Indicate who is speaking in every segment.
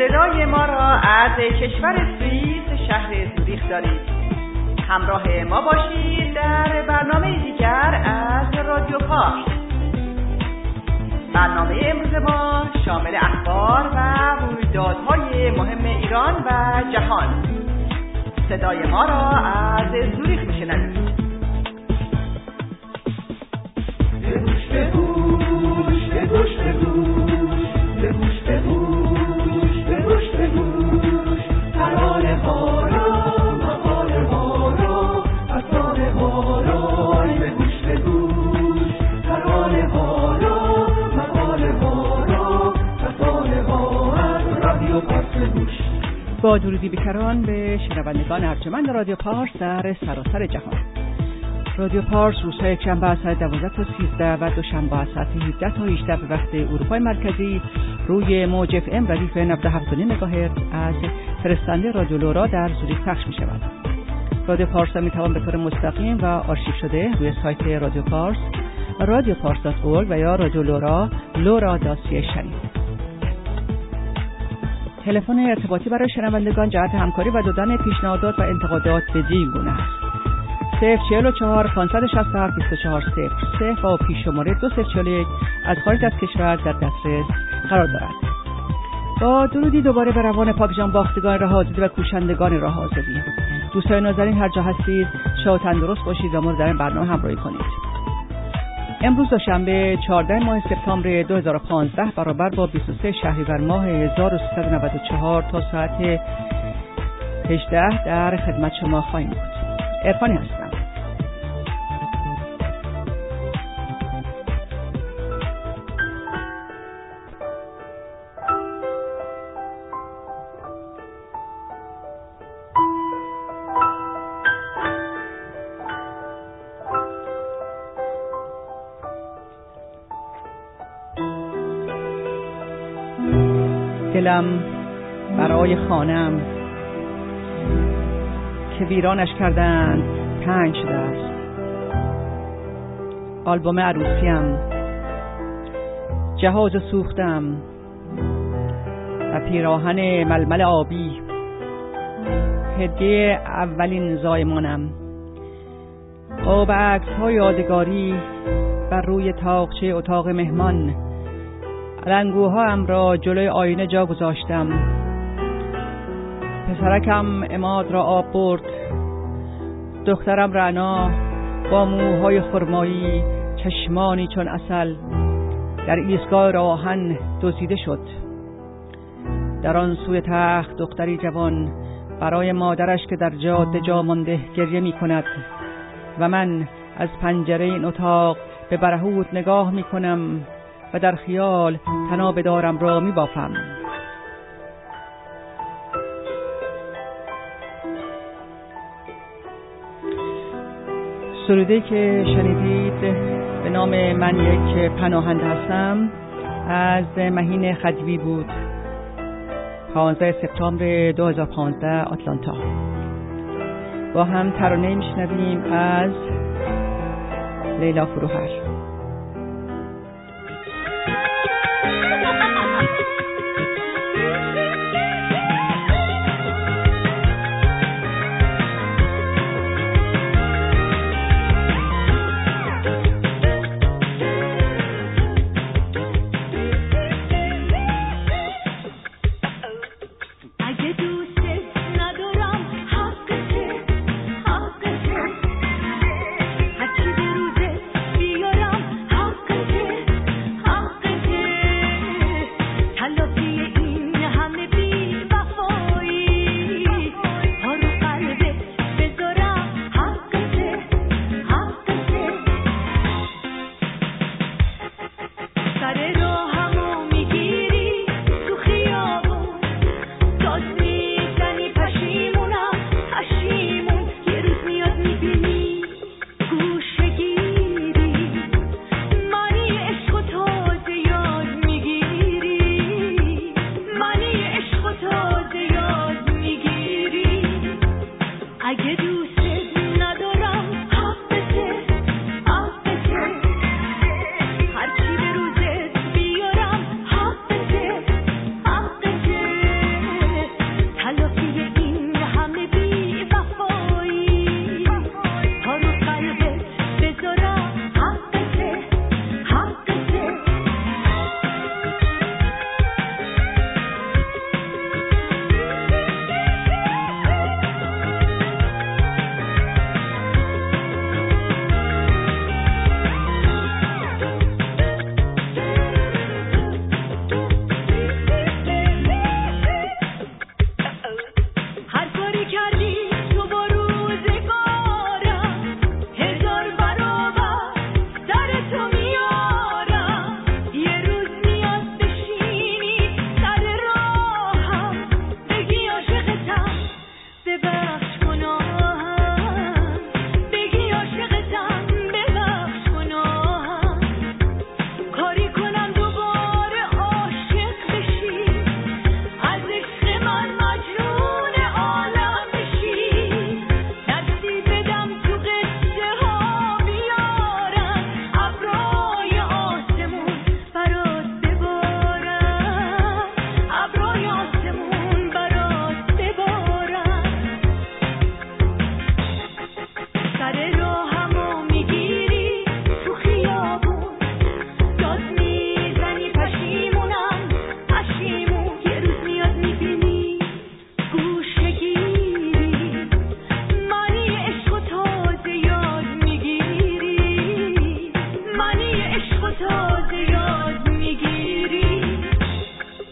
Speaker 1: صدای ما را از کشور سوئیس شهر زوریخ دارید. همراه ما باشید در برنامه دیگر از رادیو پارس. برنامه امروز ما شامل اخبار و رویدادهای مهم ایران و جهان. صدای ما را از زوریخ میشنوید. با درودی بیکران به شنوندگان ارجمند رادیو پارس در سراسر جهان. رادیو پارس روزهای یکشنبه از ساعت 12 تا 13 و دوشنبه از ساعت 17 تا 18 به وقت اروپای مرکزی روی موج اف ام ردیف 97.9 مگاهرتز از فرستنده رادیو لورا در زوریخ پخش می شود. رادیو پارس می توان به طور مستقیم و آرشیو شده روی سایت رادیو پارس radiopars.org و یا رادیو لورا lora.ca شنید. تلفن ارتباطی برای شنوندگان جهت همکاری و دادن پیشنهادات و انتقادات بدین گونه است: 044 567 2400 و پیش شماره 2041 از خارج از کشور در دسترس قرار دارد. با درودی دوباره به روان پاک جان باختگان راه آزادی و کوشندگان راه آزادی. دوستان نازنین هر جا هستید شاد و تندرست باشید و ما در این برنامه همراهی کنید. امروز دوشنبه 14 ماه سپتامبر 2015 برابر با 23 شهریور ماه 1394 تا ساعت 18 در خدمت شما خواهیم بود. عرفانی هستم. دلم برای خانم که ویرانش کردند 5 دست، آلبوم عروسیم، جهاز سوختم و پیراهن ململ آبی، هدیه اولین زایمانم، قاب عکس‌های یادگاری بر روی طاقچه اتاق مهمان، علنگوهاام را جلوی آینه جا گذاشتم. پسرکم عماد را آب برد. دخترم رعنا با موهای خرمایی، چشمانی چون عسل در ایستگاه راهن دزدیده شد. در آن سوی تخت دختری جوان برای مادرش که در جاده جا مانده گریه می کند و من از پنجره این اتاق به برهوت نگاه می کنم و در خیال طناب دارم را می بافم. سروده که شنیدید به نام من یک پناهنده هستم از مهین خدیوی بود. 15 سپتامبر 2015 آتلانتا. با هم ترانه میشنویم از لیلا فروهر.
Speaker 2: هرچی به روزه بیارم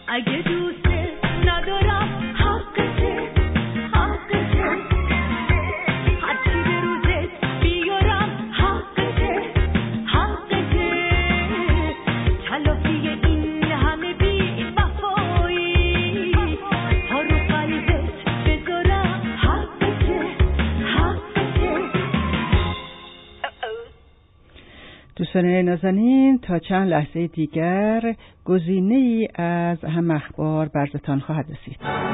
Speaker 2: اگه دوست ندارم حقته هرچی به روزت بیارم حقته تلافی این همه بی وفایی ها رو قلبت بذارم حقته
Speaker 1: دوستان نازنین، تا چند لحظه دیگر گزینه‌ای از اهم اخبار براتون خواهد رسید.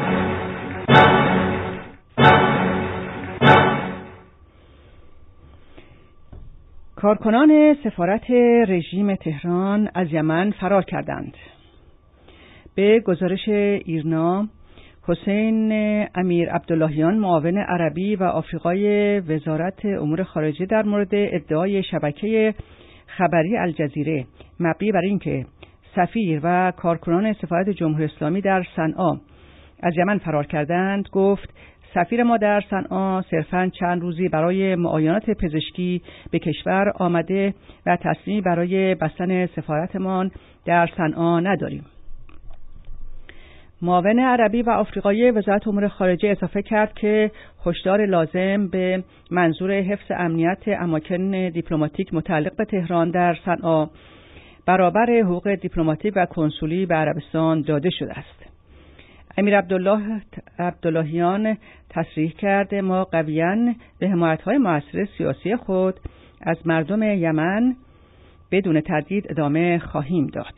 Speaker 1: کارکنان سفارت رژیم تهران از یمن فرار کردند. به گزارش ایرنا، حسین امیر عبداللهیان، معاون عربی و آفریقای وزارت امور خارجه، در مورد ادعای شبکه خبری الجزیره مبنی بر اینکه سفیر و کارکنان سفارت جمهوری اسلامی در صنعا از یمن فرار کردند، گفت سفیر ما در صنعا صرفاً چند روزی برای معاینات پزشکی به کشور آمده و تصمیمی برای بستن سفارتمان در صنعا نداریم. معاون عربی و آفریقایی وزارت امور خارجه اضافه کرد که هشدار لازم به منظور حفظ امنیت اماکن دیپلماتیک متعلق به تهران در صنعا برابر حقوق دیپلماتیک و کنسولی به عربستان داده شده است. امیر عبداللهیان تصریح کرده ما قویاً به حمایت‌های مؤثر سیاسی خود از مردم یمن بدون تردید ادامه خواهیم داد.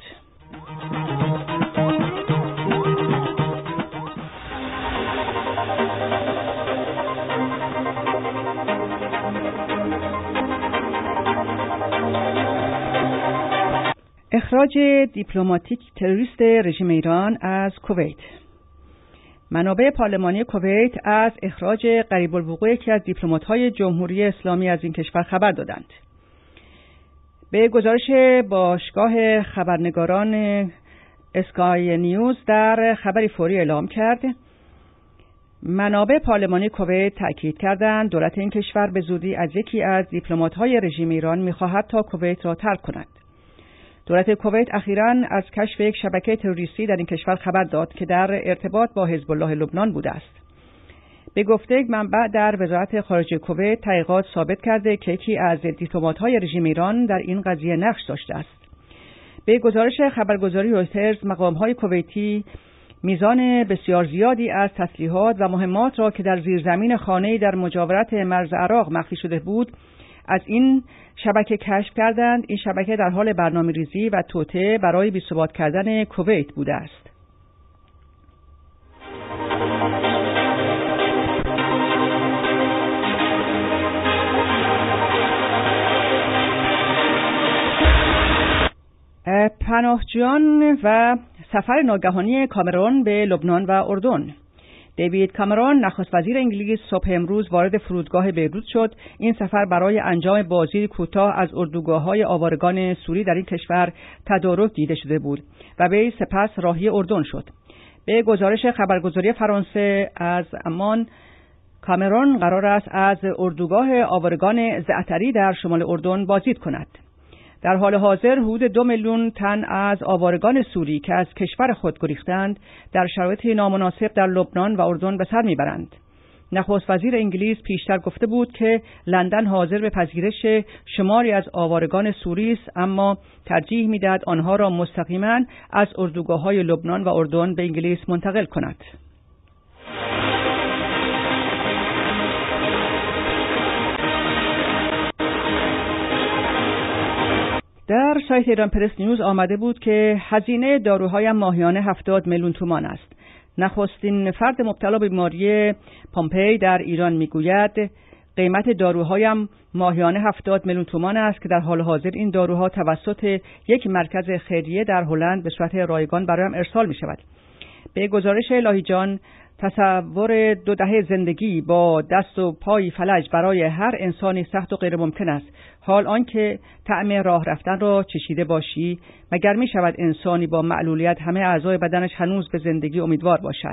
Speaker 1: اخراج دیپلماتیک تروریست رژیم ایران از کویت. منابع پارلمانی کویت از اخراج قریب الوقوع یکی از دیپلمات‌های جمهوری اسلامی از این کشور خبر دادند. به گزارش باشگاه خبرنگاران اسکای نیوز در خبری فوری اعلام کرد، منابع پارلمانی کویت تأکید کردند دولت این کشور به زودی از یکی از دیپلمات‌های رژیم ایران می‌خواهد تا کویت را ترک کند. دولت کویت اخیراً از کشف یک شبکه تروریستی در این کشور خبر داد که در ارتباط با حزب الله لبنان بوده است. به گفته یک منبع در وزارت خارجه کویت، تحقیقات ثابت کرده که یکی از دیپلمات‌های رژیم ایران در این قضیه نقش داشته است. به گزارش خبرگزاری رویترز، مقام‌های کویتی میزان بسیار زیادی از تسلیحات و مهمات را که در زیرزمین خانه‌ای در مجاورت مرز عراق مخفی شده بود از این شبکه کشف کردند. این شبکه در حال برنامه‌ریزی و توطئه برای بی‌ثبات کردن کویت بوده است. پناهجویان و سفر ناگهانی کامرون به لبنان و اردن. دیوید کامرون، نخست وزیر انگلیس، صبح امروز وارد فرودگاه بیروت شد. این سفر برای انجام بازدیدی کوتاه از اردوگاه‌های آوارگان سوری در این کشور تدارک دیده شده بود و وی سپس راهی اردن شد. به گزارش خبرگزاری فرانسه از امان، کامرون قرار است از اردوگاه آوارگان زعتری در شمال اردن بازدید کند. در حال حاضر حدود 2 میلیون تن از آوارگان سوری که از کشور خود گریختند در شرایط نامناسب در لبنان و اردن به سر میبرند. نخست وزیر انگلیس پیشتر گفته بود که لندن حاضر به پذیرش شماری از آوارگان سوری است، اما ترجیح میدهد آنها را مستقیما از اردوگاه‌های لبنان و اردن به انگلیس منتقل کند. در سایت ایران پرس نیوز آمده بود که هزینه داروهایم ماهیانه 70 میلیون تومان است. نخستین فرد مبتلا به بیماری پومپی در ایران میگوید قیمت داروهایم ماهیانه 70 میلیون تومان است که در حال حاضر این داروها توسط یک مرکز خیریه در هلند به صورت رایگان برایم ارسال می شود. به گزارش لاهیجان، تصور 2 دهه زندگی با دست و پای فلج برای هر انسانی سخت و غیر ممکن است. حال آنکه طعم راه رفتن را چشیده باشی، مگر می شود انسانی با معلولیت همه اعضای بدنش هنوز به زندگی امیدوار باشد؟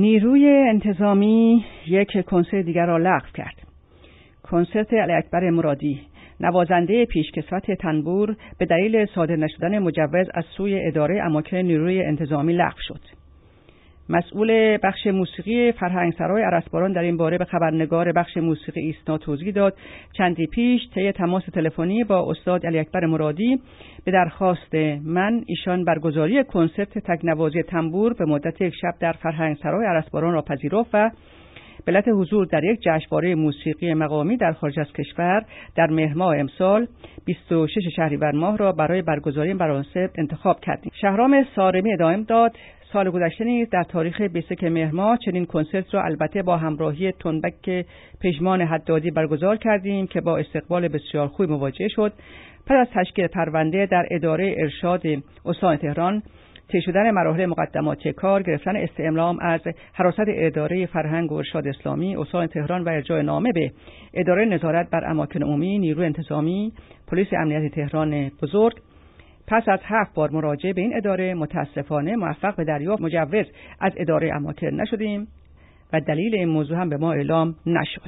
Speaker 1: نیروی انتظامی یک کنسرت دیگر را لغو کرد. کنسرت علی اکبر مرادی، نوازنده پیشکسوت تنبور، به دلیل صادر نشدن مجوز از سوی اداره اماکن نیروی انتظامی لغو شد. مسئول بخش موسیقی فرهنگسرای ارسباران در این باره به خبرنگار بخش موسیقی ایسنا توضیح داد چندی پیش طی تماس تلفنی با استاد علی اکبر مرادی به درخواست من ایشان برگزاری کنسرت تکنوازی تنبور به مدت یک شب در فرهنگسرای ارسباران را پذیرفت و به علت حضور در یک جشنواره موسیقی مقامی در خارج از کشور در مهر ماه امسال 26 شهریور ماه را برای برگزاری این مراسم انتخاب کردیم. شهرام سارمی ادامه داد سال گذشته نیز در تاریخ 21 مهر ماه چنین کنسرت را البته با همراهی تنبک پژمان حدادی برگزار کردیم که با استقبال بسیار خوبی مواجه شد. پس از تشکیل پرونده در اداره ارشاد استان تهران، طی شدن مراحل مقدماتی کار، گرفتن استعلام از حراست اداره فرهنگ و ارشاد اسلامی استان تهران و ارجاع نامه به اداره نظارت بر اماکن عمومی نیروی انتظامی پلیس امنیت تهران بزرگ، پس از 7 بار مراجعه به این اداره متاسفانه موفق به دریافت مجوز از اداره اماکن نشدیم و دلیل این موضوع هم به ما اعلام نشد.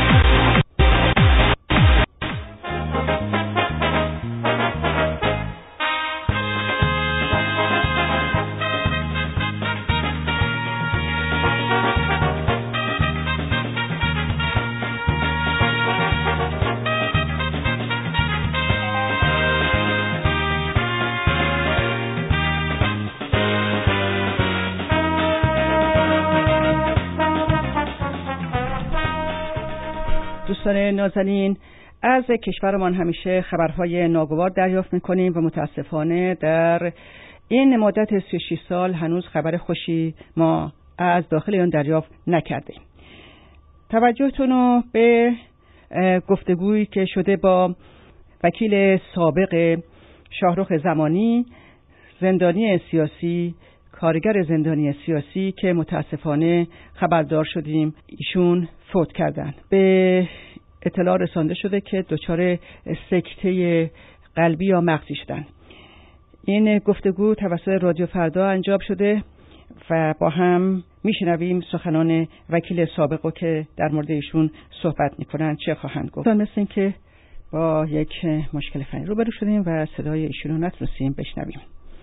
Speaker 1: دوستان نازنین، از کشورمان همیشه خبرهای ناگوار دریافت می‌کنیم و متاسفانه در این مدت 36 سال هنوز خبر خوشی ما از داخل آن دریافت نکردیم. توجهتون رو به گفتگویی که شده با وکیل سابق شاهرخ زمانی، زندانی سیاسی، کارگر زندانی سیاسی که متاسفانه خبردار شدیم ایشون فوت کردن. به اطلاع رسانده شده که دچار سکته قلبی یا مغزی شدن. این گفتگو توسط رادیو فردا انجام شده و با هم میشنویم سخنان وکیل سابق رو که در مورد ایشون صحبت میکنن چه خواهند گفت. مثل این که با یک مشکل فنی روبرو شدیم و صدای ایشون رو نتونستیم بشنویم.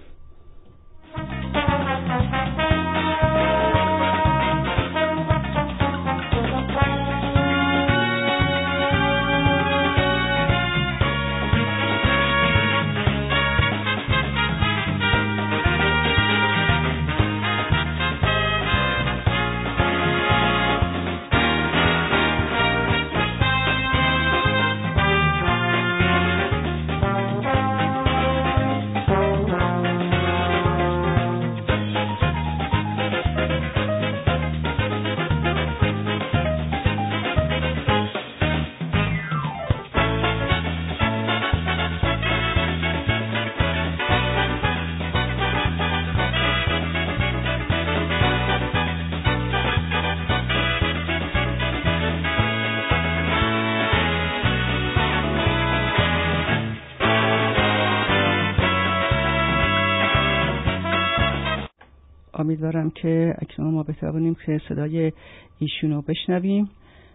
Speaker 1: امیدوارم که اکنون ما بتوانیم که صدای ایشونو بشنویم.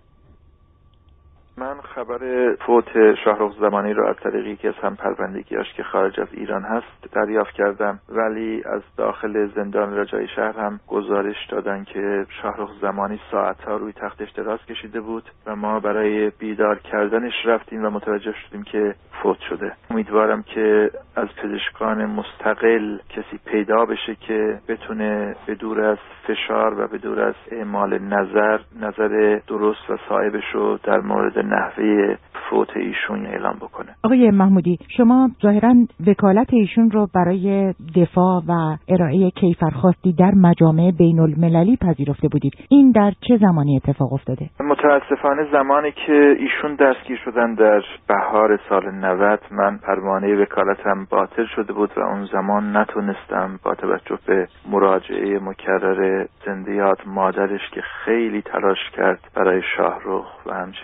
Speaker 3: من خبر فوت شاهرخ زمانی رو از طریق یکی از همپروندگیاش که خارج از ایران هست دریافت کردم، ولی از داخل زندان رجایی شهر هم گزارش دادن که شاهرخ زمانی ساعتها روی تختش دراز کشیده بود و ما برای بیدار کردنش رفتیم و متوجه شدیم که فوت شده. امیدوارم که از پزشکان مستقل کسی پیدا بشه که بتونه به دور از فشار و به دور از اعمال نظر درست و صائبش رو در مورد نحوه فوت ایشون اعلام بکنه.
Speaker 4: آقای محمودی، شما ظاهراً وکالت ایشون رو برای دفاع و ارائه کیفرخواستی در مجامع بین المللی پذیرفته بودید. این در چه زمانی اتفاق افتاده؟
Speaker 3: متاسفانه زمانی که ایشون دستگیر شدن در بهار سال 90 من پروانه وکالتم باطل شده بود و اون زمان نتونستم با توجه به مراجعه مکرر زنده یاد مادرش که خیلی تلاش کرد برای شاهرخ و همچنین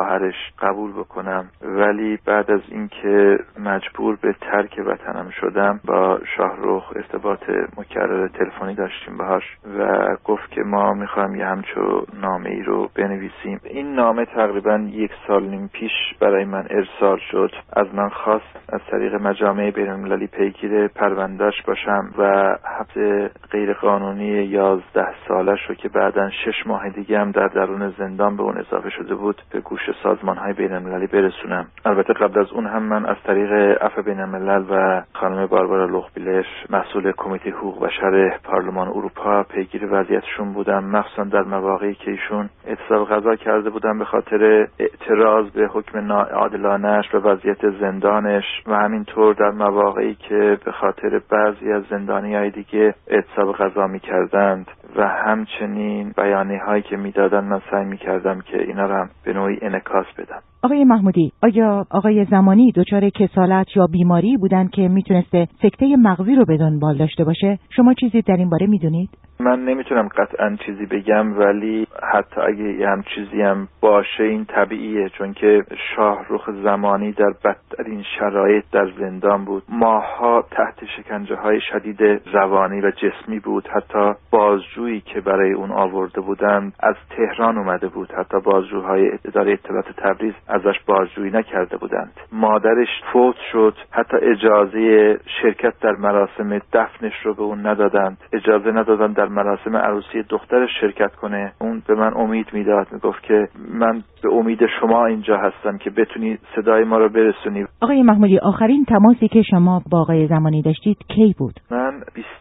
Speaker 3: خواهرش قبول بکنم، ولی بعد از اینکه مجبور به ترک وطنم شدم با شاهرخ ارتباط مکرر تلفنی داشتیم باهاش و گفت که ما میخوایم یه همچو نامه ای رو بنویسیم. این نامه تقریبا 1.5 سال پیش برای من ارسال شد. از من خواست از طریق مجامع بین‌المللی پیگیر پروندهش باشم و حبس غیرقانونی 11 سالش رو که بعداً 6 ماه دیگه هم در درون زندان به اون اضافه شده بود به گوش سازمان‌های بین‌المللی برسونم. البته قبل از اون هم من از طریق عفو بین‌الملل و خانم باربارا لوخبیلش مسئول کمیته حقوق بشر پارلمان اروپا پیگیر وضعیتشون بودم، مخصوصا در مواقعی که ایشون اعتصاب غذا کرده بودن به خاطر اعتراض به حکم ناعادلانه‌اش و وضعیت زندانش و همینطور در مواقعی که به خاطر بعضی از زندانی‌های دیگه اعتصاب غذا می‌کردند و همچنین بیانیه‌هایی که میدادن من سعی می‌کردم که اینا رو هم به نوعی انعکاس بدم.
Speaker 4: آقای محمودی، آیا آقای زمانی دچار کسالت یا بیماری بودند که میتونسته سکته مغزی رو به دنبال داشته باشه؟ شما چیزی در این باره میدونید؟
Speaker 3: من نمیتونم قطعا چیزی بگم، ولی حتی اگه یه هم چیزی هم باشه این طبیعیه، چون که شاهرخ زمانی در بدترین شرایط در زندان بود. ماها تحت شکنجه‌های شدید روانی و جسمی بود. حتی بازجویی که برای اون آورده بودند از تهران اومده بود. حتی بازجوهای اداره اطلاعات تبریز ازش بازجویی نکرده بودند. مادرش فوت شد. حتی اجازه شرکت در مراسم دفنش رو به اون ندادند. اجازه ندادند در مراسم عروسی دخترش شرکت کنه. اون به من امید میداد، میگفت که من به امید شما اینجا هستم که بتونی صدای ما رو برسونی.
Speaker 4: آقای محمودی، آخرین تماسی که شما با آقای زمانی داشتید کی بود؟
Speaker 3: من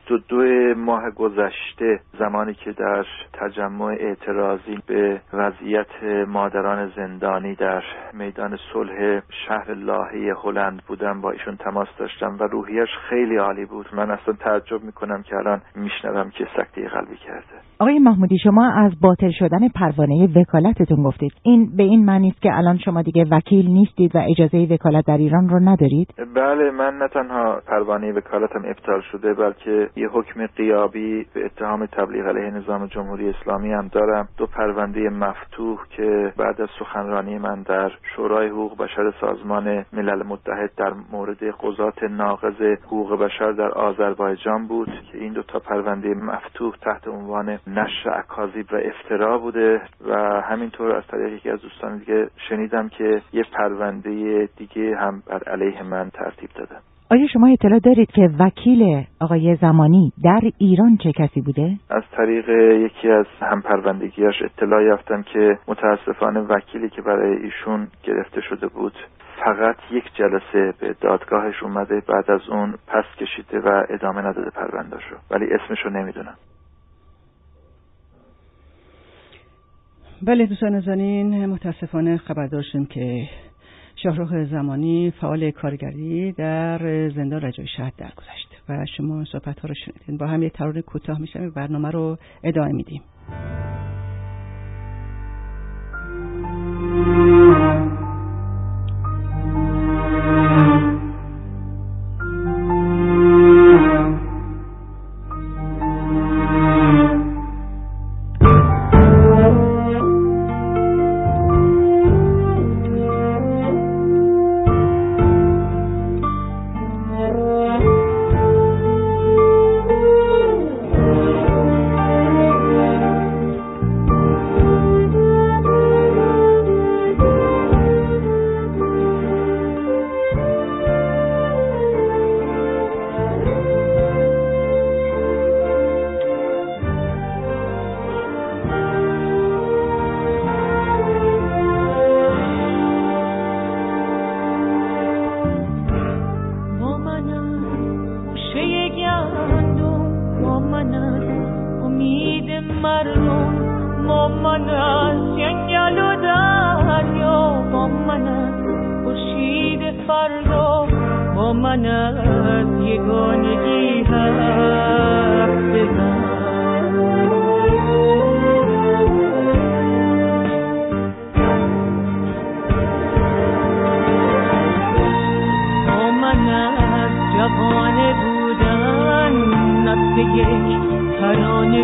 Speaker 3: 22 ماه گذشته، زمانی که در تجمع اعتراضی به وضعیت مادران زندانی در میدان صلح شهر لاهه هلند بودم، با ایشون تماس داشتم و روحیش خیلی عالی بود. من اصلا تعجب میکنم که الان میشنوم که سکته قلبی کرده.
Speaker 4: آقای محمودی، شما از باطل شدن پروانه وکالتتون گفتید. این به این معنی است که الان شما دیگه وکیل نیستید و اجازه وکالت در ایران رو ندارید؟
Speaker 3: بله، من نه تنها پروانه وکالتم ابطال شده، بلکه یه حکم غیابی به اتهام تبلیغ علیه نظام جمهوری اسلامی هم دارم. 2 پرونده مفتوح که بعد از سخنرانی من در شورای حقوق بشر سازمان ملل متحد در مورد قضات ناقض حقوق بشر در آذربایجان بود که این 2 پرونده مفتوح تحت عنوان نشر اکاذیب و افترا بوده و همینطور از طریق یکی از دوستان دیگه شنیدم که یه پرونده دیگه هم بر علیه من ترتیب دادن.
Speaker 4: آیا شما اطلاع دارید که وکیل آقای زمانی در ایران چه کسی بوده؟
Speaker 3: از طریق یکی از همپروندگیاش اطلاع یافتم که متاسفانه وکیلی که برای ایشون گرفته شده بود فقط 1 جلسه به دادگاهش اومده، بعد از اون پس کشیده و ادامه نداده پروندهشو، ولی اسمشو نمیدونم.
Speaker 1: بله دوستان نازنین، متاسفانه خبر داشتیم که شاهرخ زمانی فعال کارگری در زندان رجای شهر درگذشت و شما صحبت‌ها رو شنیدین. با هم یه ترانه کوتاه میشیم، برنامه رو ادامه میدیم.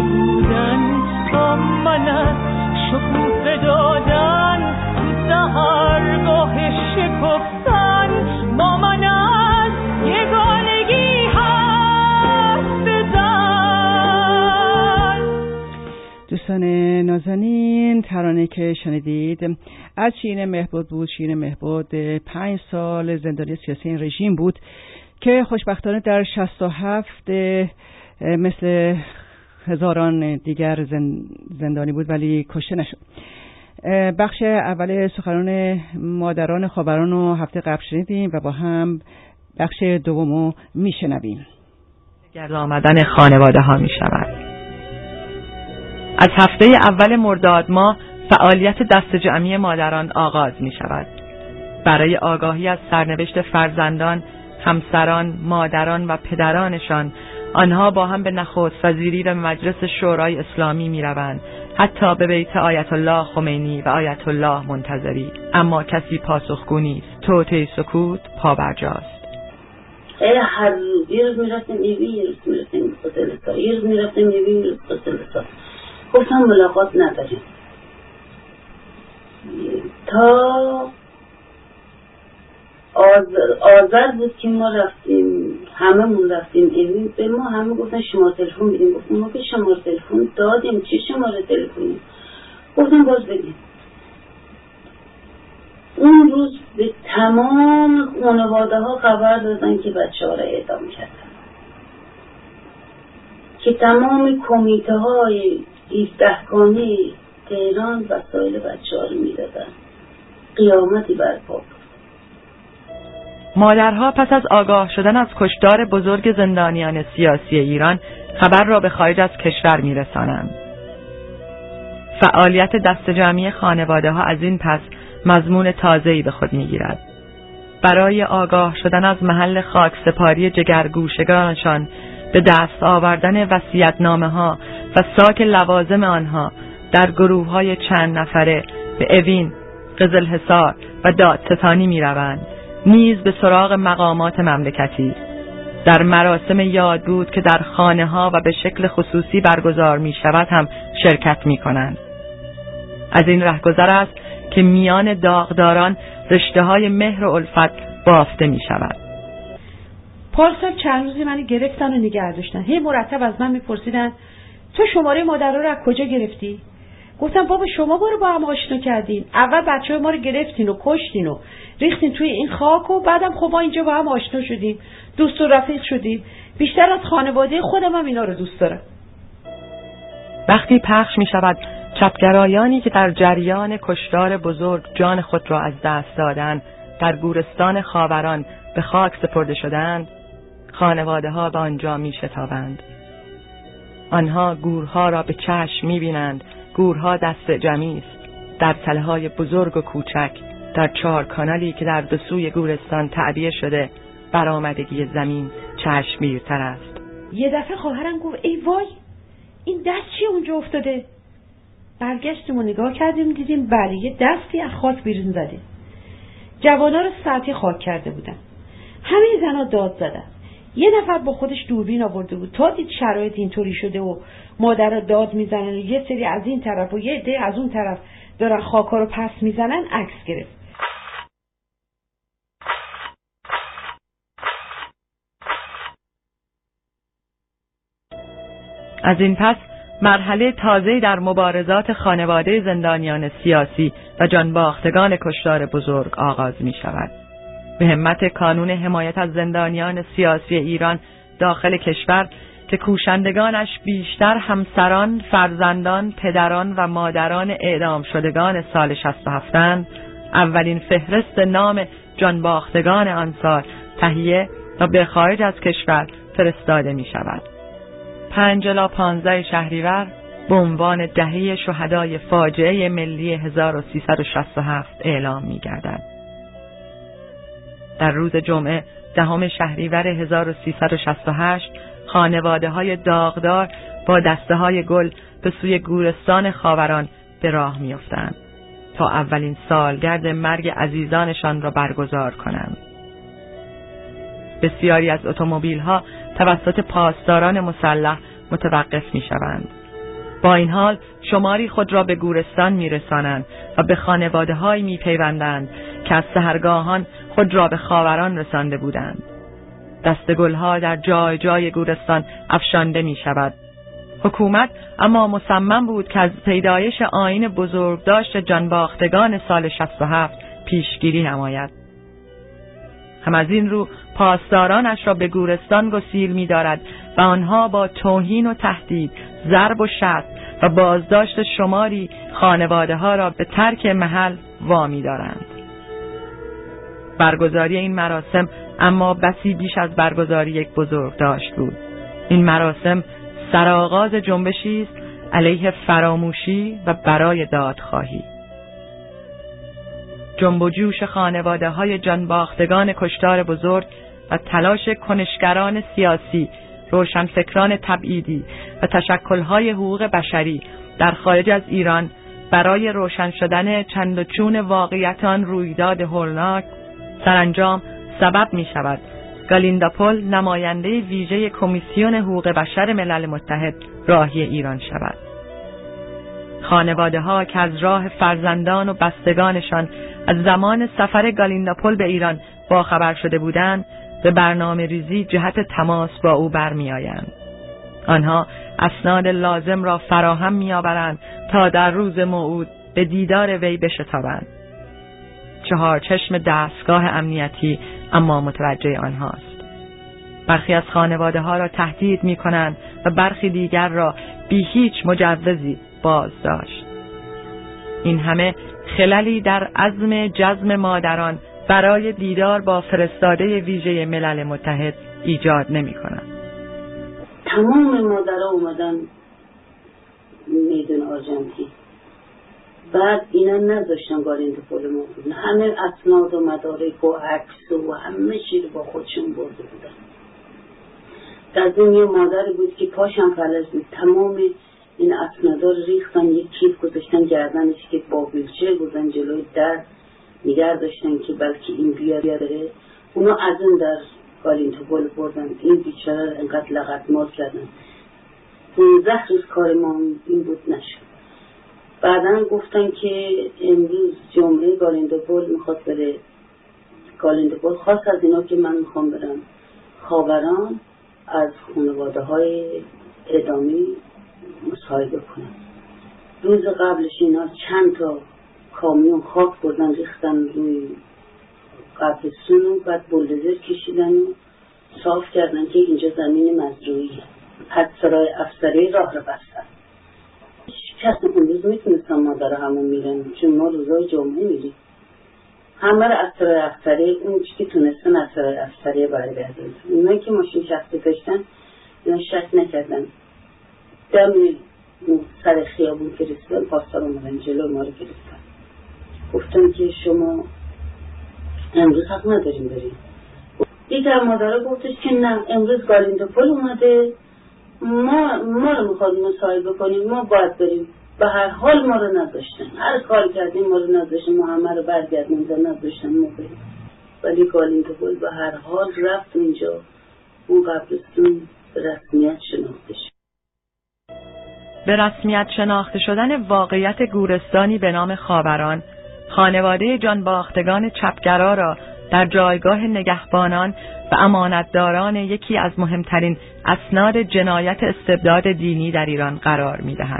Speaker 2: شکوفه دادن تو
Speaker 1: نازنین، ترانه که شنیدید از شیرین مهبود بود. شیرین مهبود 5 سال زندانی سیاسی این رژیم بود که خوشبختانه در 67 مثل هزاران دیگر زندانی بود ولی کشته نشد. بخش اول سخنان مادران خاوران رو هفته قبل شنیدیم و با هم بخش دومو میشنویم.
Speaker 5: گرد آمدن خانواده ها می شود. از هفته اول مرداد ماه فعالیت دست جمعی مادران آغاز می شود. برای آگاهی از سرنوشت فرزندان، همسران، مادران و پدرانشان، آنها با هم به نخست وزیری و مجلس شورای اسلامی می روند، حتی به بیت آیت الله خمینی و آیت الله منتظری، اما کسی پاسخگو نیست. توطئه سکوت پابرجاست.
Speaker 6: هر روز یه روز میرفتیم ایوی، یه روز میرفتیم قتلتا، یه روز میرفتیم ایوی، یه روز قتلتا. گفتم ملاقات نداریم تا آذر بود که ما رفتیم، همه مون رفتیم ایوی. به ما همه گفتن شما تلفن بدیم. گفتم ما که شما تلفن دادیم، چه شماره تلفنی؟ گفتم باز بدیم. اون روز به تمام خانواده ها خبر دادن که بچه ها را اعدام کردن، که تمام کمیته های 17 خانه تهران وسایل بچه ها رو میدادن. قیامتی برپا بود.
Speaker 5: مادرها پس از آگاه شدن از کشتار بزرگ زندانیان سیاسی ایران خبر را به خارج از کشور میرسانند. فعالیت دست جمعی خانواده ها از این پس مضمون تازه‌ای به خود میگیرد. برای آگاه شدن از محل خاکسپاری جگرگوشگانشان به دست آوردن وصیت‌نامه ها و ساک لوازم آنها در گروه های چند نفره به اوین، قزلحصار و دادستانی می روند. نیز به سراغ مقامات مملکتی. در مراسم یاد بود که در خانه ها و به شکل خصوصی برگزار می شود هم شرکت می کنند. از این رهگذر است که میان داغداران رشته های مهر و الفت بافته می شود.
Speaker 7: پارسال چند روزی منو گرفتن و نگه داشتن. هی مرتب از من میپرسیدن تو شماره مادرها رو از کجا گرفتی؟ گفتم بابا شما ما رو با هم آشنا کردین. اول بچه‌ها ما رو گرفتین و کشتین و ریختین توی این خاک و بعدم خب ما اینجا با هم آشنا شدیم، دوست و رفیق شدیم. بیشتر از خانواده خودم هم اینا رو دوست دارم.
Speaker 5: وقتی پخش می شود چپگرایانی که در جریان کشتار بزرگ جان خود را از دست دادند در گورستان خاوران به خاک سپرده شدند، خانواده ها به آنجا می شتابند. آنها گورها را به چشم می بینند. گورها دست جمعی است، در تله های بزرگ و کوچک، در 4 کانالی که در دو سوی گورستان تعبیه شده. برآمدگی زمین چشمگیرتر است.
Speaker 7: یه دفعه خواهرم گفت ای وای این دست چی اونجا افتاده؟ برگشتیم و نگاه کردیم، دیدیم بله یه دستی از خاک بیرون زده. جوانا رو ساعتی خاک کرده بودن. همه زنا داد زدن. یه نفر با خودش دوربین آورده بود تا دید شرایط اینطوری شده و مادر داد میزنن و یه سری از این طرف و یه عده از اون طرف دارن خاکا رو پس میزنن، عکس گرفت.
Speaker 5: از این پس مرحله تازه‌ای در مبارزات خانواده زندانیان سیاسی و جانباختگان کشتار بزرگ آغاز می شود. به همت کانون حمایت از زندانیان سیاسی ایران داخل کشور که کوشندگانش بیشتر همسران، فرزندان، پدران و مادران اعدام شدگان سال 67 اولین فهرست نام جانباختگان آن سال تهیه و به خارج از کشور فرستاده می شود. 5 الی 15 شهریور به عنوان دهه شهدای فاجعه ملی 1367 اعلام می گردد. در روز جمعه 10 شهریور 1368 خانواده های داغدار با دسته های گل به سوی گورستان خاوران به راه می افتند تا اولین سالگرد مرگ عزیزانشان را برگزار کنند. بسیاری از اتومبیل ها توسط پاسداران مسلح متوقف می شوند. با این حال شماری خود را به گورستان می رسانند و به خانواده هایی می پیوندند که از سحرگاهان خود را به خاوران رسانده بودند. دست گل ها در جای جای گورستان افشانده می شود. حکومت اما مصمم بود که از پیدایش آیین بزرگداشت جانباختگان سال 67 پیشگیری نماید. هم از این رو پاسدارانش را به گورستان گسیل می‌دارد و آنها با توهین و تهدید، ضرب و شتم و بازداشت شماری خانواده‌ها را به ترک محل وامی دارند. برگزاری این مراسم اما بسی بیش از برگزاری یک بزرگداشت بود. این مراسم سرآغاز جنبشی است علیه فراموشی و برای دادخواهی. جنب و جوش خانواده‌های جانباختگان کشتار بزرگ و تلاش کنشگران سیاسی، روشنفکران تبعیدی و تشکل‌های حقوق بشری در خارج از ایران برای روشن شدن چند و چون واقعیت آن رویداد هولناک سرانجام سبب می شود گالیندا پل نماینده ویژه کمیسیون حقوق بشر ملل متحد راهی ایران شود. خانواده‌ها که از راه فرزندان و بستگانشان از زمان سفر گالیندا پل به ایران باخبر شده بودند، به برنامه ریزی جهت تماس با او برمی آیند. آنها اسناد لازم را فراهم می آورند تا در روز موعود به دیدار وی بشتابند. چهار چشم دستگاه امنیتی اما متوجه آنهاست. برخی از خانواده ها را تهدید می کنند و برخی دیگر را بی هیچ مجوزی بازداشت. این همه خللی در عزم جزم مادران برای دیدار با فرستاده ویژه ملل متحد ایجاد نمی کنند.
Speaker 6: تمام مادرها اومدن میدون آرژانتین. بعد اینا نذاشتن گالیندا پل ما بودن. همه اسناد و مدارک و عکس و همه چیز با خودشون برده بودن. از این یه مادر بود که پاشم فلج بود. تمام این اسنادا رو ریختن یک کیف گذاشتن گردنش که با ویلچر بودن جلوی در نگه داشتن که بلکه این بیاره. اونا از اون در گالیندا پل بردن. این بیچاره انقدر لغت مال کردن. 15 روز کار ما این بود نشد. بعدن گفتن که امروز جمعه گالیندا پل میخواد بره گالیندا پل. خواست از اینا که من میخوام برم خاوران از خانواده های اعدامی مصاحبه کنم. روز قبلش اینا چند تا کامیون خاک بردن ریختن روی قبرستون و بعد بولدوزر کشیدن و صاف کردن که اینجا زمین مزروعیه. حد سرای افسری راه رو بستن. کس اون روز میتونستم مادر همون میرن چون ما روزای جمعه میریم. همه رو از سرای افسری اون چی که تونستن از سرای افسری برگردن. اونایی که ماشین شخصی داشتن اینا شک نکردن. دم سر خیابون که رسیدن پاسدار اومدن جلو ما رو گرفتن. گفتن که شما امروز حق نداریم بریم. دیگر مادر گفتش که نه امروز گالیندا پل اومده ما رو میخواد مصاحبه کنیم ما باید بریم. به هر حال ما رو نداشتن. هر کار کردیم ما رو نداشتن. ما همه رو برگردیم نداشتن ما بریم. ولی گالیندا پل به هر حال رفت اونجا. اون قبرستون به رسمیت شناخته شد.
Speaker 5: به رسمیت شناخته شدن واقعیت گورستانی به نام خاوران، خانواده جانباختگان چپگرا را در جایگاه نگهبانان و امانتداران یکی از مهمترین اسناد جنایت استبداد دینی در ایران قرار می‌دهد.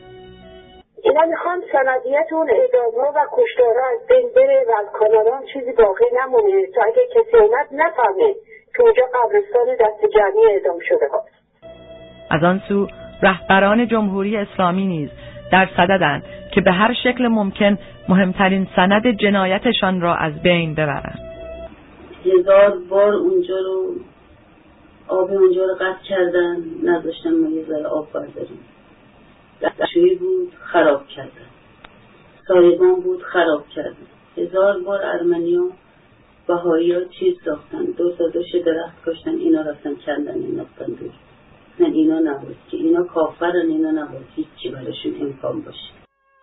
Speaker 8: اینا میخوان سندیت اون اعدام‌ها و کشتارها از بین بره و از کانالان چیزی باقی نمونه تا اگه کسی اومد نفهمه که اونجا قبرستان دست جمعی اعدام شده هاست.
Speaker 5: از آن سو رهبران جمهوری اسلامی نیز در صددند که به هر شکل ممکن مهمترین سند جنایتشان را از بین ببرند.
Speaker 6: 1000 بار اونجا رو آب اونجا رو قطع کردن نذاشتن ما یه ذره آب برداریم. دستشویی بود خراب کردن. سایبان بود خراب کردن. 1000 بار ارمنیا بهایی ها چیز ساختن. 2 تا درخت کاشتن اینا رفتن کندن انداختن دور. نه اینا نبود که اینا کافرن اینا نبود هیچی براشون امکان باشه.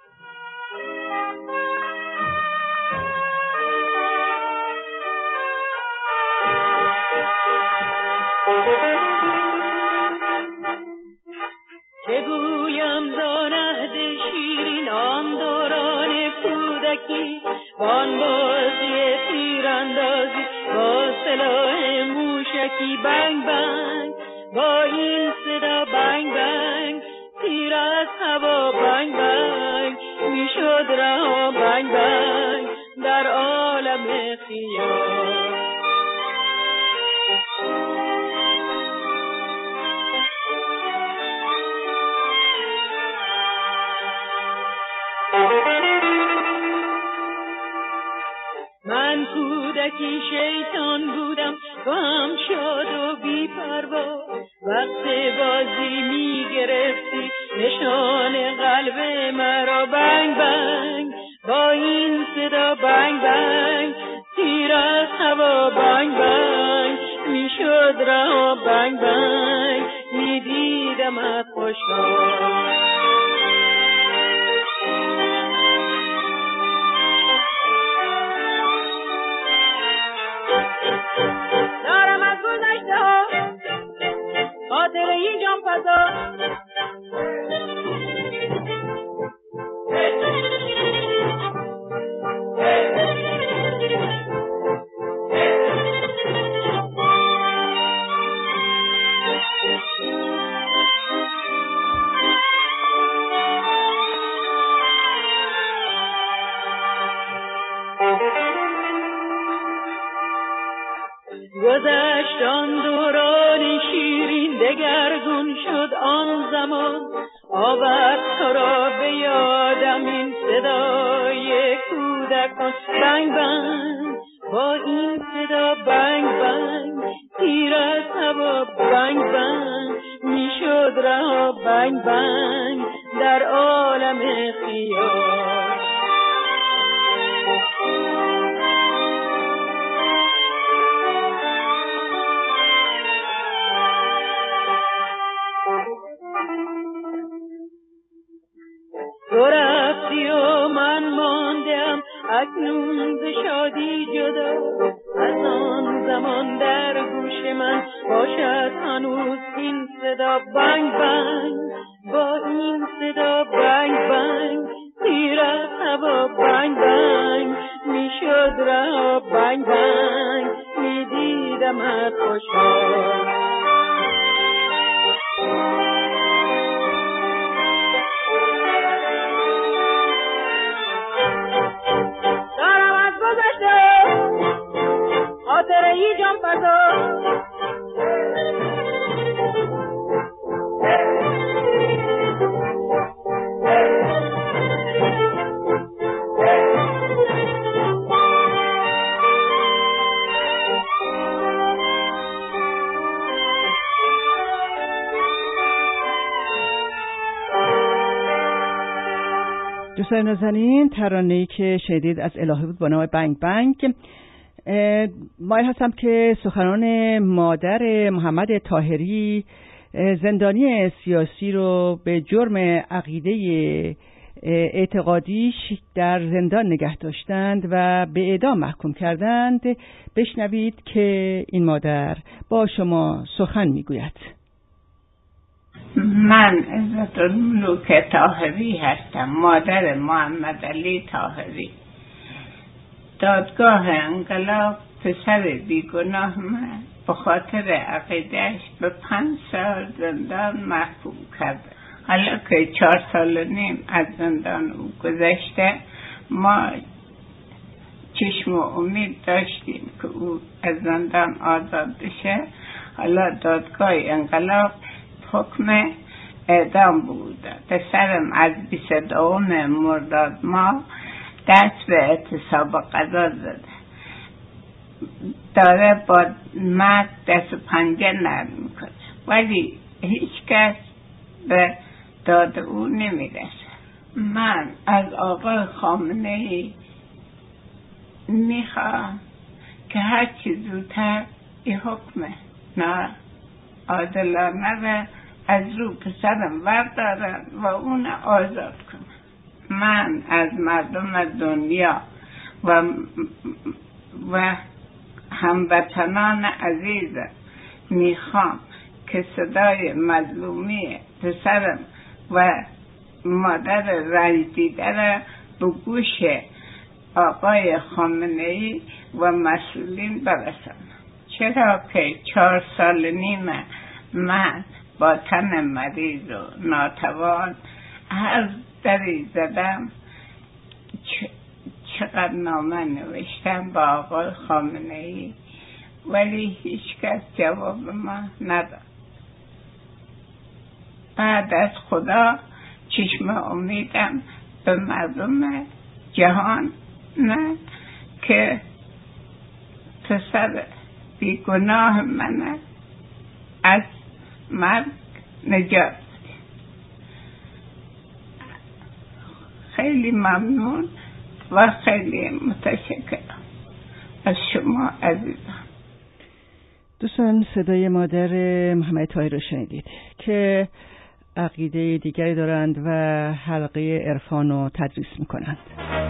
Speaker 2: چه گویم داند شیرین آن دوران کودکی وان بازی تیراندازی با سلاح موشکی بنگ بنگ با این صدا بنگ بنگ شیطان بودم تو هم شاد و بی پروا. وقت بازی می گرفتی نشان قلب مرا. بنگ بنگ با این صدا بنگ بنگ تیر از هوا. بنگ بنگ می شد رها. بنگ بنگ می دیدم از خوشحال. دارم از گذشته ها خاطره ای جان فضا. گذشت آن دوران شیرین دگرگون شد آن زمان. آورد تو را به یادم این صدای کودکان. بنگ بنگ با این صدا بنگ بنگ تیر از هوا. بنگ بنگ می شد رها. بنگ بنگ در عالم خیال. تو رفتی و من ماندم اکنون ز شادی جدا. از آن زمان در گوش من باشد هنوز این صدا. بنگ بنگ با این صدا. بنگ بنگ تیر از هوا. بنگ بنگ می شد رها. بنگ بنگ می دیدم از خوشحال. خاطره ای جان فضا.
Speaker 1: دوستان نازنین، ترانه‌ای که شنیدید از الهی بود با نام بنگ بنگ. مایل هستم که سخنان مادر محمد طاهری زندانی سیاسی رو به جرم عقیده اعتقادیش در زندان نگه داشتند و به اعدام محکوم کردند بشنوید که این مادر با شما سخن میگوید.
Speaker 9: من عزت‌الملوک طاهری هستم، مادر محمد علی طاهری. دادگاه انقلاب پسر بیگناه من به خاطر عقیدهش به 5 سال زندان محکوم کرد. حالا که 4 سال و نیم از زندان او گذشته، ما چشم و امید داشتیم که او از زندان آزاد بشه. حالا دادگاه انقلاب حکم اعدام بود. پسرم از 22 مرداد ماه دست به اعتصاب قضا زده، داره با مرد دست و پنجه نرم میکنه، ولی هیچ کس به داد او نمیرسه. من از آقای خامنه‌ای میخوام که هر چی زودتر این حکم نه عادلانه را از رو پسرم بردارن و اون آزاد کنن. من از مردم دنیا و هموطنان عزیزم میخوام که صدای مظلومی پسرم و مادر رنجیده را به گوش آقای خامنه‌ای و مسئولین برسانم. چرا که 4 سال و نیم من با تن مریض و ناتوان هر دری زدم، چقدر نامه نوشتم با آقای خامنه‌ای، ولی هیچ کس جواب ما نداد. بعد از خدا چشم امیدم به مردم جهان نه که پسر بیگناه من از مرگ نجات. خیلی ممنون و خیلی متشکرم از شما عزیزان.
Speaker 1: دوستان، صدای مادر محمد طاهری رو شنیدید که عقیده دیگری دارند و حلقه عرفان رو تدریس میکنند.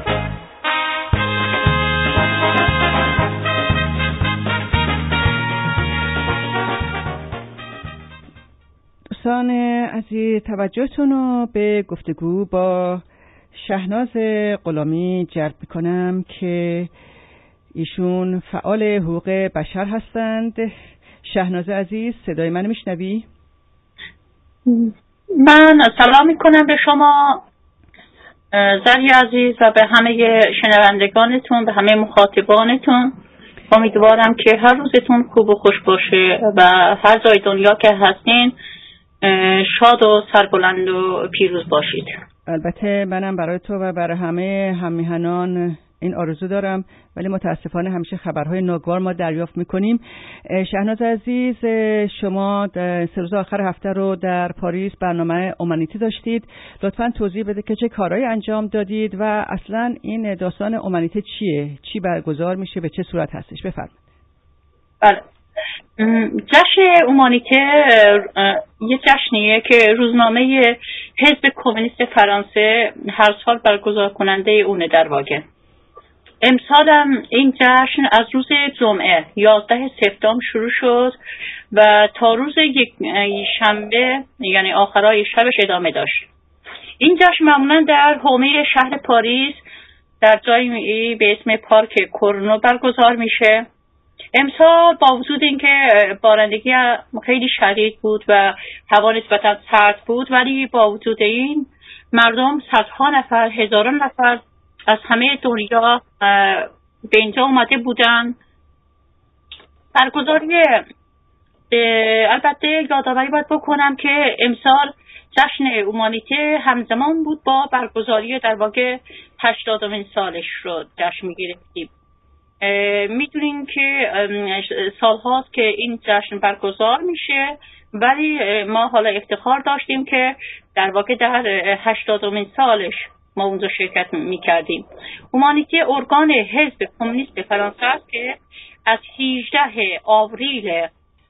Speaker 1: دوستان عزیز، توجهتون رو به گفتگو با شهناز غلامی جلب میکنم که ایشون فعال حقوق بشر هستند. شهناز عزیز، صدای من میشنوی؟
Speaker 10: من سلام میکنم به شما زری عزیز و به همه شنوندگانتون، به همه مخاطبانتون. امیدوارم که هر روزتون خوب و خوش باشه و هر جای دنیا که هستین شاد و سربلند و پیروز باشید.
Speaker 1: البته منم برای تو و برای همه هممیهنان این آرزو دارم، ولی متاسفانه همیشه خبرهای ناگوار ما دریافت میکنیم. شهناز عزیز، شما 3 روز آخر هفته رو در پاریس برنامه اومانیتی داشتید. لطفاً توضیح بده که چه کارهایی انجام دادید و اصلاً این داستان اومانیتی چیه؟ چی برگزار میشه؟ به چه صورت هستش؟ بفرمایید.
Speaker 10: بله. جشن اومانیته یه جشنیه که روزنامه حزب کمونیست فرانسه هر سال برگزار کننده اونه در واقع. امسال هم این جشن از روز جمعه 11 سپتامبر شروع شد و تا روز شنبه یعنی آخرای شبش ادامه داشت. این جشن معمولا در حومه شهر پاریس در جایی به اسم پارک کورنو برگزار میشه. امسال با وجود اینکه بارندگی خیلی شدید بود و هوا نسبتا سرد بود، ولی با وجود این مردم صدها نفر، هزاران نفر از همه دنیا به اینجا اومده بودن. برگزاری البته یادآوری باید بکنم که امسال جشن اومانیته همزمان بود با برگزاری در واقع 80مین سالش رو جشن می‌گرفتیم. میدونین که سالهاست که این جشن برگزار میشه، ولی ما حالا افتخار داشتیم که در واقع در 80مین سالش ما اونجا شرکت میکردیم. اومانیته ارگان حزب کمونیست فرانسه است که از 18 آوریل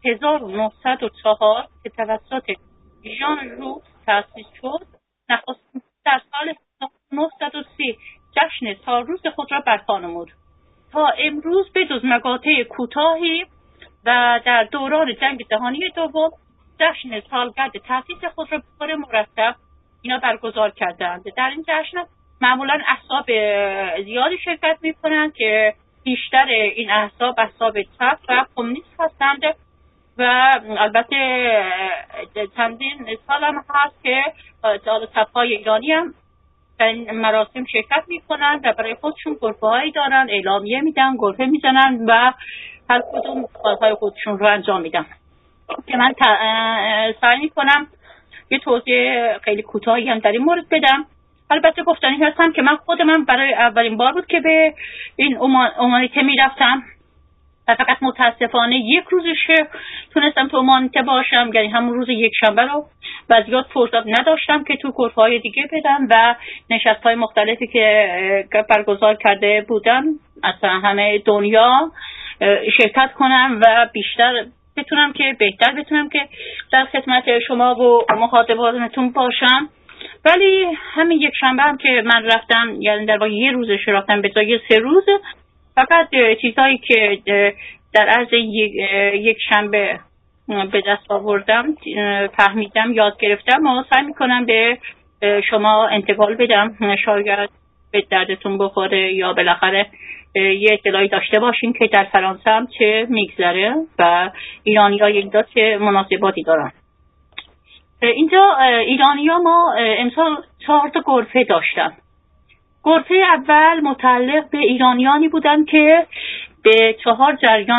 Speaker 10: 1904 که توسط ژان ژوب تأسیس شد، نخستین در سال 1930 جشن سالروز خود را برپا نمود. تا امروز به جز مقاطع کوتاهی و در دوران جنگ جهانی دوم جشن سالگرد تأسیس خود را به طور مرتب اینا برگزار کردند. در این جشن معمولا احزاب زیادی شرکت میکنند که بیشتر این احزاب چپ و کمونیست هستند و البته چندین سال هم هست که چپ‌های ایرانی هم در این مراسم شرکت میکنن و برای خودشون گرفه‌هایی دارن، اعلامیه میدن، گرفه میزنن و هر کدوم کارهای خودشون رو انجام میدن که من سعی میکنم یه توضیح خیلی کوتاهی هم در این مورد بدم. البته گفتنی هستم که من برای اولین بار بود که به این اومانیته میرفتم و فقط متاسفانه یک روزش تونستم تو اومانیته باشم، یعنی همون روز یکشنبه رو، و زیاد فرصت نداشتم که تو گرفه‌های دیگه بدم و نشست‌های مختلفی که برگزار کرده بودم از همه دنیا شرکت کنم و بهتر بتونم که در خدمت شما و مخاطبانتون باشم. ولی همین یک شنبه هم که من رفتم، یعنی در واقع یه روزش رفتم به جای 3 روز، فقط چیزهایی که در عرض یک شنبه به دست آوردم، فهمیدم، یاد گرفتم و سعی میکنم به شما انتقال بدم. شاید به دردتون بخوره یا بالاخره یه اطلاعی داشته باشین که در فرانسه هم چه میگذره و ایرانی‌ها اینجا چه مناسباتی دارن. اینجا ایرانی‌ها ما امسال 4 تا گرفه داشتن. گرفه اول متعلق به ایرانیانی بودن که به 4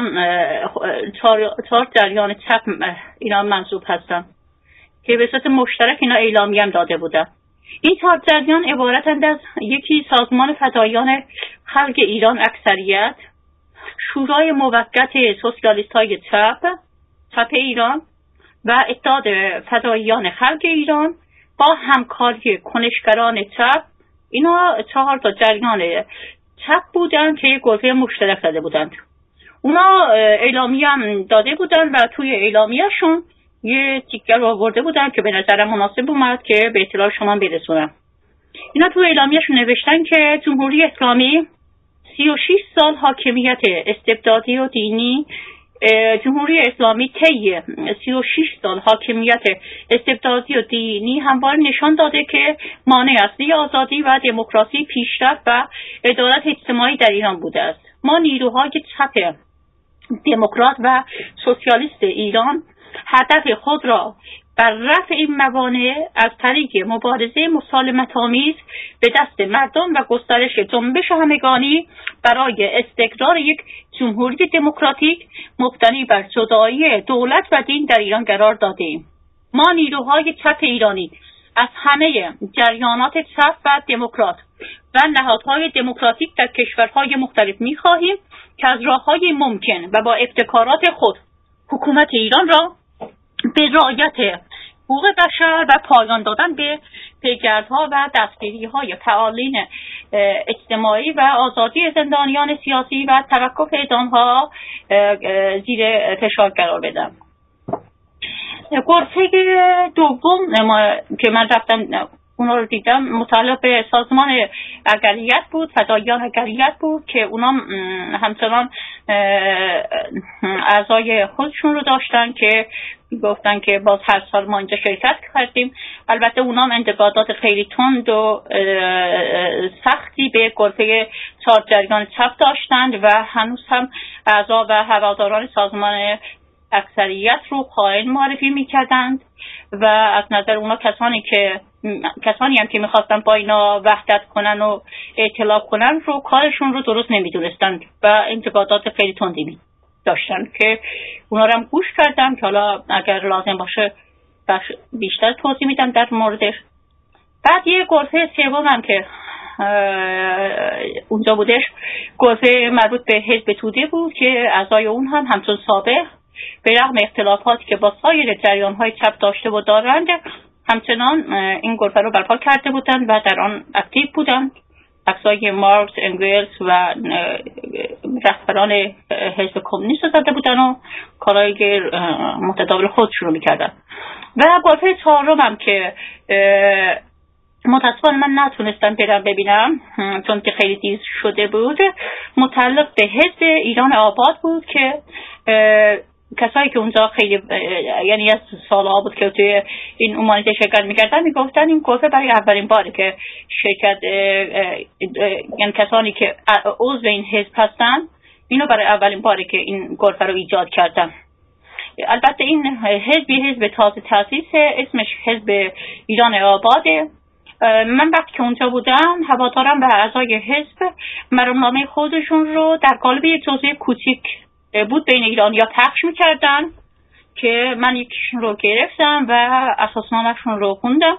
Speaker 10: جریان چپ اینا منسوب هستن که به صورت مشترک اینا اعلامیه هم داده بودن. این 4 جریان عبارتند از یکی سازمان فدایان خلق ایران اکثریت، شورای موقت سوسیالیست های چپ ایران و اتحاد فداییان خلق ایران با همکاری کنشگران چپ، اینا 4 تا جریان چپ بودن که یک گروه مشترک زده بودند. اونا اعلامیه هم داده بودن و توی اعلامیهشون یه تیکه رو آورده بودن که به نظرم مناسب اومد که به اطلاع شما برسونم. اینا توی اعلامیهشون نوشتن که جمهوری اسلامی 36 سال حاکمیت استبدادی و دینی، جمهوری اسلامی طی 36 سال حاکمیت استبدادی و دینی همواره نشان داده که مانع اصلی آزادی و دموکراسی، پیشرفت و عدالت اجتماعی در ایران بوده است. ما نیروهای چپ دموکرات و سوسیالیست ایران هدف خود را بر رفع این موانع از طریق مبارزه مسالمت‌آمیز به دست مردم و گسترش جنبش همگانی برای استقرار یک جمهوری دموکراتیک مبتنی بر جدایی دولت و دین در ایران قرار دادیم. ما نیروهای چپ ایرانی از همه جریانات چپ و دموکرات و نهادهای دموکراتیک در کشورهای مختلف می‌خواهیم که از راه‌های ممکن و با ابتکارات خود حکومت ایران را به رعایت حقوق بشر و پایان دادن به پیگردها و دستگیری‌های فعالین اجتماعی و آزادی زندانیان سیاسی و توقف اعدام‌ها زیر فشار قرار بدم. گرفه دوم که من رفتم اونا رو دیدم متعلق به سازمان اقلیت بود، فداییان اقلیت بود که اونا همچنان اعضای خودشون رو داشتن که گفتن که باز هر سال ما اینجا شرکت کردیم. البته اونا هم انتقادات خیلی تند و سختی به گرفه 4 جریان چپ داشتند و هنوز هم اعضا و هواداران سازمان اکثریت رو خائن معرفی میکردند و از نظر اونا کسانی هم که میخواستن با اینا وحدت کنن و ائتلاف کنن رو کارشون رو درست نمیدونستند و انتقادات خیلی تندی داشتن که اونا رو هم گوش کردم که حالا اگر لازم باشه بیشتر توضیح میدم در موردش. بعد یه گرفه سوم هم که اونجا بودش، گرفه مربوط به حزب توده بود که اعضای اون هم همچون سابق به رغم اختلافاتی که با سایر جریان‌های چپ داشته و دارند همچنان این گروه رو برپا کرده بودند و در آن اکتیو بودند. عکسای مارکس، انگلز و رهبران حزب کمونیست زده بودن و کارهای متداول خودشون رو میکردن. و گروه 4 هم که متاسفانه من نتونستم برم ببینم چون که خیلی دیر شده بود، متعلق به حزب ایران آباد بود که کسایی که اونجا خیلی یعنی از سالها بود که توی این اومانیته شرکت میکردن میگفتن این گروه برای اولین باره که شرکت یعنی کسانی که عضو این حزب هستن اینو برای اولین باره که این گروه رو ایجاد کردن. البته این حزب تازه تاسیسه، اسمش حزب ایران آباده. من وقتی که اونجا بودم هوادارم و اعضای حزب مرامنامه خودشون رو در قالب یک جزوه کوچیک بود بین ایرانی‌ها پخش می‌کردن که من یکیشون رو گرفتم و اساسنامه‌شون رو خوندم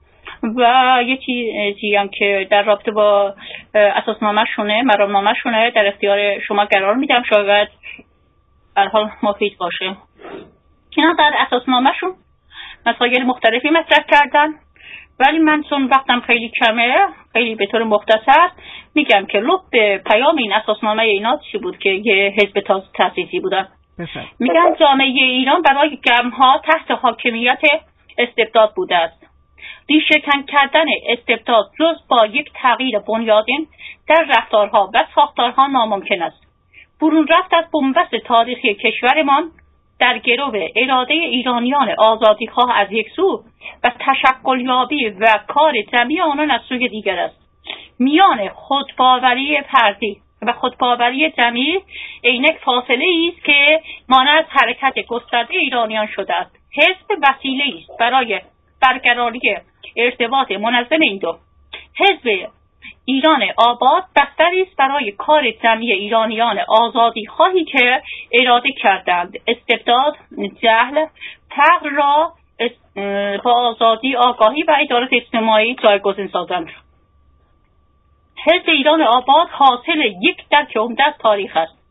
Speaker 10: و یه چیزی هم که در رابطه با اساسنامه‌شونه، مرامنامه‌شونه در اختیار شما قرار میدم، شاید در حال مفید باشه. اینا در اساسنامه‌شون مسائل مختلفی مطرح کردن ولی من چون وقتم خیلی کمه خیلی به طور مختصر میگم که لب پیام این اساسنامه اینا چی بود که یه حزب تاسیسی بودن. میگن جامعه ایران برای قرن‌ها تحت حاکمیت استبداد بوده است. ریشه‌کن کردن استبداد جز با یک تغییر بنیادین در رفتارها و ساختارها ناممکن است. برون رفت از بنبست تاریخی کشورمان در گرو اراده ایرانیان آزادیخواه از یک سو و تشکلیابی و کار جمعی آنان از سوی دیگر است. میان خودباوری فردی و خودباوری جمعی عینک فاصله است که مانع از حرکت گسترده ایرانیان شده است. حزب وسیله است برای برقراری ارتباط منظم این دو. حزب ایران آباد بستری است برای کار جمعی ایرانیان آزادی خواهی که اراده کردند استبداد، جهل، فقر را با آزادی، آگاهی و عدالت اجتماعی جایگزین سازند. حزب ایران آباد حاصل یک درک عمده از تاریخ است.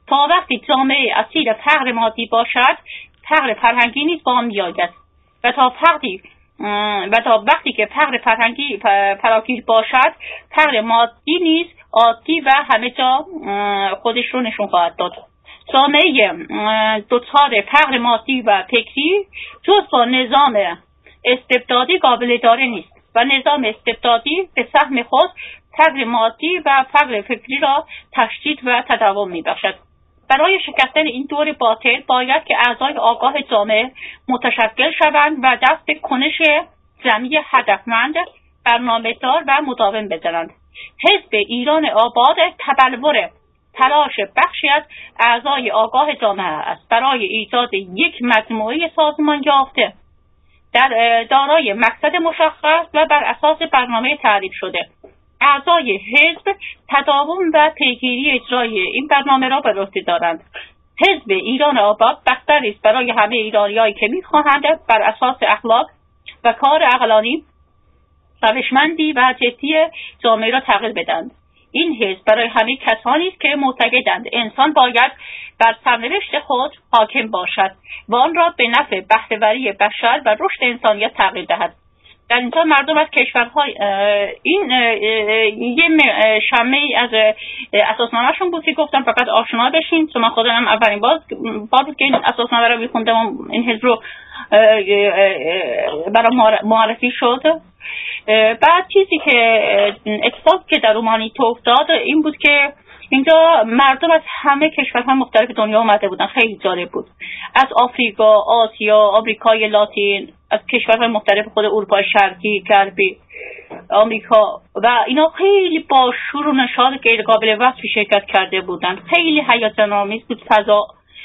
Speaker 10: تا وقتی جامعه اسیر فقر مادی باشد، فقر فرهنگی نیز با هم میآید و تا وقتی که فقر فرهنگی فراگیر باشد، فقر مادی نیز عادی و همه جا خودش رو نشون خواهد داد. جامعه دچار فقر مادی و فکری جز با نظام استبدادی قابل اداره نیست و نظام استبدادی به سهم خود فقر مادی و فقر فکری را تشدید و تداوم می‌بخشد. برای شکستن این دور باطل باید که اعضای آگاه جامعه متشکل شوند و دست به کنش جمعی هدفمند، برنامه‌دار و مداوم بزنند. حزب ایران آباد تبلور تلاش بخشی از اعضای آگاه جامعه است برای ایجاد یک مجموعه سازمان یافته دارای مقصد مشخص و بر اساس برنامه تعریف شده. اعضای حزب تداوم و پیگیری اجرای این برنامه را بر عهده دارند. حزب ایران آباد بستری است برای همه ایرانیایی که می‌خواهند بر اساس اخلاق و کار عقلانی روشمندی و جدی جامعه را تغییر بدهند. این حزب برای همه کسانی است که معتقدند انسان باید بر سرنوشت خود حاکم باشد و آن را به نفع بهره‌وری بشر و رشد انسانیت تغییر دهد. در اینجا مردم از کشورهای این یه شمعی از اساسنامه‌شون بود که گفتم فقط آشنا بشین، چون من خودم اولین بار بود که این اساسنامه رو می‌خوندم و این حزب رو برای معرفی شد. بعد چیزی که اتفاقی که در اومانیتو افتاد این بود که اینجا مردم از همه کشورهای مختلف دنیا اومده بودن. خیلی جالب بود، از آفریقا، آسیا، آمریکای لاتین، از کشورهای مختلف خود اروپای شرقی، غربی، آمریکا و اینا خیلی با شور و نشاط غیر قابل وصفی شرکت کرده بودن. خیلی هیجان‌آمیز بود فضا.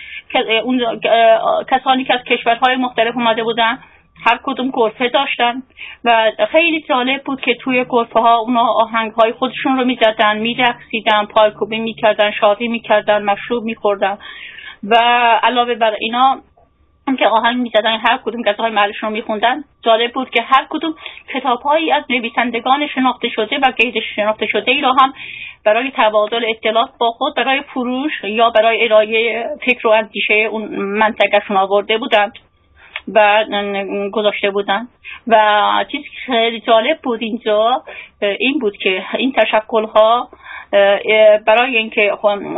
Speaker 10: اون کسانی که از کشورهای مختلف اومده بودن هر کدوم گرفه داشتن و خیلی جالب بود که توی گرفه ها اونا آهنگ‌های خودشون رو می‌زدن، می‌رقصیدن، پایکوبی می‌کردن، شادی می‌کردن، مشروب می‌خوردن و علاوه بر اینا که آهنگ می‌زدن هر کدوم غذاهای محلشون رو می‌خوندن. جالب بود که هر کدوم کتاب‌هایی از نویسندگان شناخته شده و غیر شناخته شده ای را هم برای تبادل اطلاعات با خود برای فروش یا برای ارائه فکر و اندیشه اون منطقه‌شون آورده بودند و گذاشته بودن. و چیزی که خیلی جالب بود اینجا این بود که این تشکل‌ها برای اینکه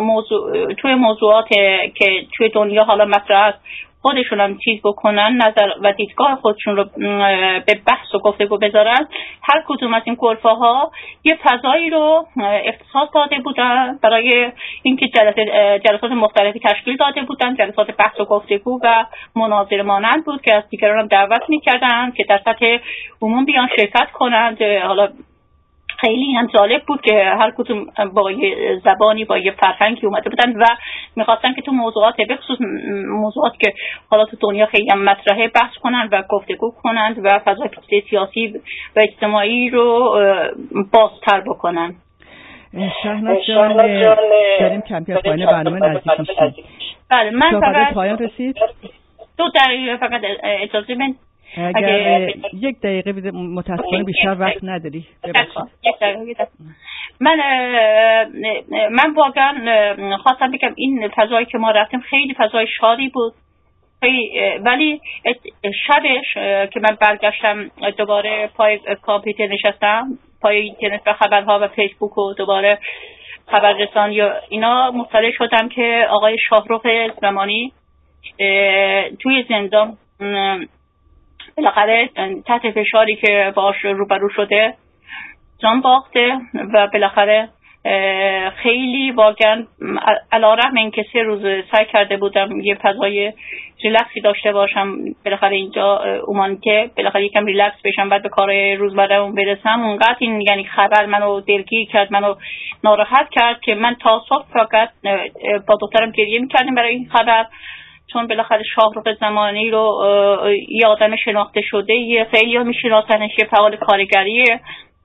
Speaker 10: توی موضوعات که توی دنیا حالا مطرح است خودشون هم چیز بکنن، نظر و دیدگاه خودشون رو به بحث و گفتگو بذارن، هر کدوم از این گرفه ها یه فضایی رو اختصاص داده بودن برای اینکه جلسات مختلفی تشکیل داده بودن. جلسات بحث و گفتگو و مناظره مانند بود که از دیگران هم دعوت میکردن که در سطح عموم بیان شرکت کنند. حالا خیلی هم جالب بود که هر کدوم با یه زبانی با یه فرهنگی اومده بودن و میخواستن که تو موضوعات به خصوص موضوعات که حالا تو دنیا خیلی هم مطرحه بحث کنن و گفتگو کنند و فضای سیاسی و اجتماعی رو بازتر بکنن.
Speaker 1: شهناز جان داریم کمی از پایان برنامه نزدیک میشیم.
Speaker 10: بله من فقط
Speaker 1: پایان رسید
Speaker 10: 2 دقیقه فقط اجازه بدید.
Speaker 1: اگر 1 دقیقه متاسفانه بیشتر وقت نداری.
Speaker 10: من واقعا خواستم بگم این فضایی که ما رفتیم خیلی فضای شادی بود، ولی شبش که من برگشتم دوباره پای کامپیوتر نشستم، پای اینترنت و خبرها و فیسبوک و دوباره خبررسانی و اینا مطلع شدم که آقای شاهرخ زمانی توی زندان بالاخره تحت فشاری که باش روبرو شده جان باخته و بالاخره خیلی واقعا علیرغم اینکه 3 روز سعی کرده بودم یه فضای ریلکسی داشته باشم بالاخره اینجا اومانیته بالاخره یکم ریلکس بشم بعد به کارهای روزمره‌ام برسم، اونقدر این یعنی خبر منو دلگیر کرد، منو ناراحت کرد که من تا صبح فقط با دخترم گریه می‌کردیم برای این خبر، چون بالاخره شاهرخ زمانی رو یه آدم شناخته شده، یه خیلی میشناسنش، یه فعال کارگریه.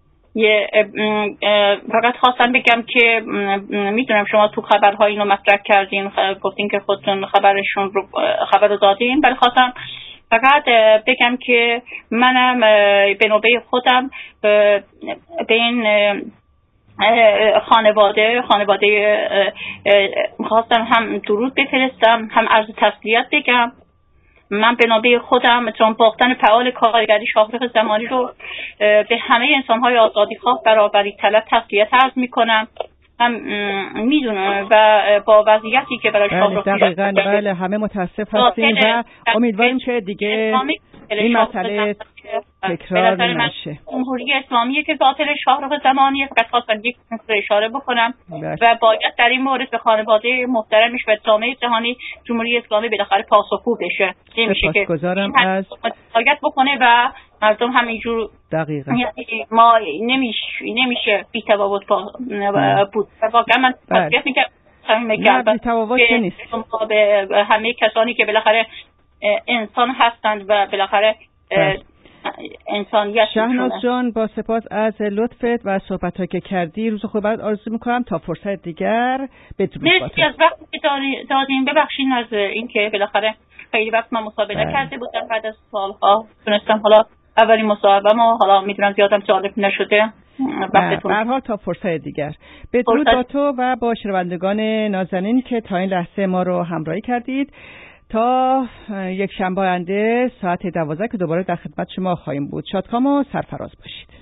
Speaker 10: فقط خواستم بگم که میدونم شما تو خبرها اینو مطرح کردین، گفتین که خودتون خبر رو دادین، ولی خواستم فقط بگم که منم به نوبه خودم به این خانواده میخواستم هم درود بفرستم، هم عرض تسلیت بگم. من به نوبه خودم جانباختن فعال کارگری شاهرخ زمانی رو به همه انسان‌های آزادیخواه برابری طلب تسلیت عرض میکنم. هم میدونم و با وضعیتی که برای شاهرخ
Speaker 1: دقیقاً بله همه متاسف هستیم و امیدواریم که دیگه این مسئله تکرار نشه.
Speaker 10: جمهوری اسلامی که قاتل شاهرخ زمانی فقط خواستم یک اشاره بکنم و باید در این مورد به خانواده محترمش و جامعه جهانی جمهوری اسلامی بالاخره پاسخگو بشه. نمیشه که
Speaker 1: از
Speaker 10: حمایت بکنه و مردم همینجور
Speaker 1: دقیقاً
Speaker 10: ما نمیشه بی تفاوت بود. واقعا من تشکر میگم
Speaker 1: بی تفاوت نیست
Speaker 10: به همه کسانی که بالاخره انسان هستند و بالاخره انسانیت.
Speaker 1: شهناز جان با سپاس از لطفت و صحبت‌هایی که کردی، روز خوب برات آرزو می‌کنم تا فرصت دیگر. بدرود.
Speaker 10: مرسی از وقتی که دادین. ببخشید از اینکه بالاخره خیلی وقت من مصاحبه نکرده بودم، بعد از سال‌ها تونستم حالا اولین مصاحبه‌مو، حالا میدونم زیادم جالب نشده.
Speaker 1: به هر حال تا فرصت دیگر. بدرود با تو و با شنوندگان نازنین که تا این لحظه ما رو همراهی کردید. تا یک شنبه آینده ساعت 12 که دوباره در خدمت شما خواهیم بود. شادکام و سرفراز باشید.